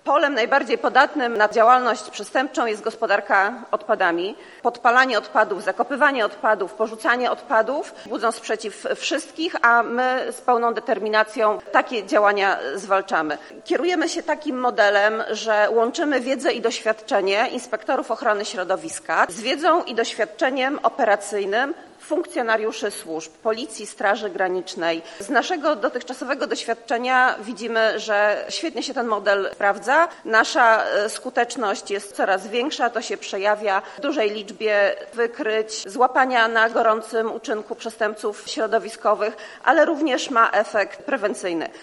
Polem najbardziej podatnym na działalność przestępczą jest gospodarka odpadami. Podpalanie odpadów, zakopywanie odpadów, porzucanie odpadów budzą sprzeciw wszystkich, a my z pełną determinacją takie działania zwalczamy. Kierujemy się takim modelem, że łączymy wiedzę i doświadczenie inspektorów ochrony środowiska z wiedzą i doświadczeniem operacyjnym funkcjonariuszy służb, Policji, Straży Granicznej. Z naszego dotychczasowego doświadczenia widzimy, że świetnie się ten model sprawdza. Nasza skuteczność jest coraz większa, to się przejawia w dużej liczbie wykryć, złapania na gorącym uczynku przestępców środowiskowych, ale również ma efekt prewencyjny.